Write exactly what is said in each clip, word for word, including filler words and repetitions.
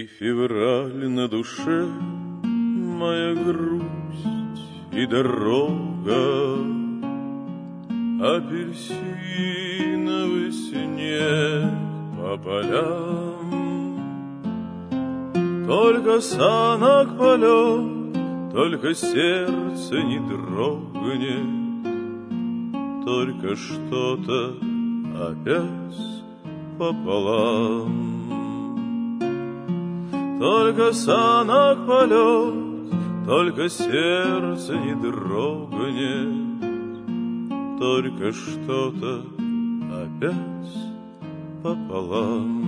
февраль на душе, моя грусть и дорога, апельсиновый снег по полям. Только санок полет, только сердце не дрогнет, только что-то опять пополам. Только санок полет, только сердце не дрогнет, только что-то опять пополам.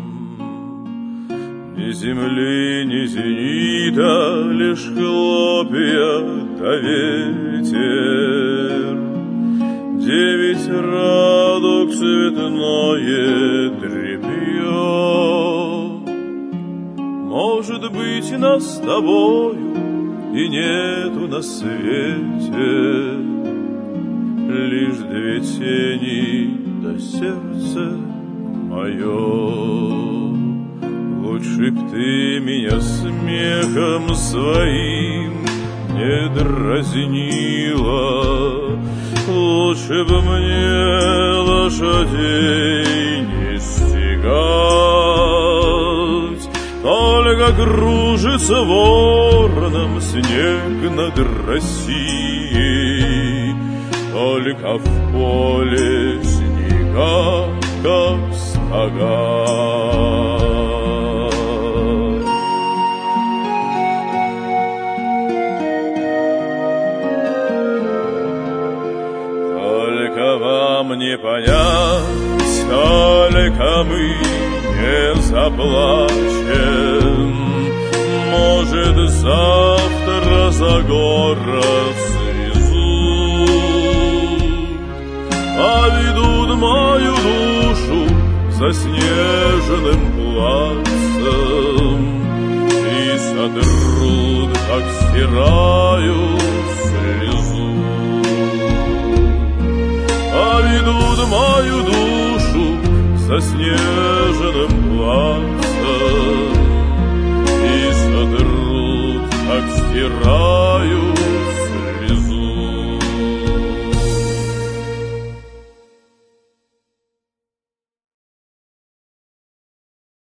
Ни земли, ни зенита, лишь хлопья да ветер. Девять радуг цветное тряпье. Может быть, нас с тобою и нету на свете, лишь две тени да сердце мое. Лучше б ты меня смехом своим не дразнила, лучше б мне лошадей не стегать. Только кружится вороном снег над Россией, только в поле снега, как сапога. Только вам не понять, только мы не заплачем. Может, завтра за город свезут, а ведут мою душу заснеженным плацем и сотрут, как стирают слезу. А ведут мою душу заснеженным плацем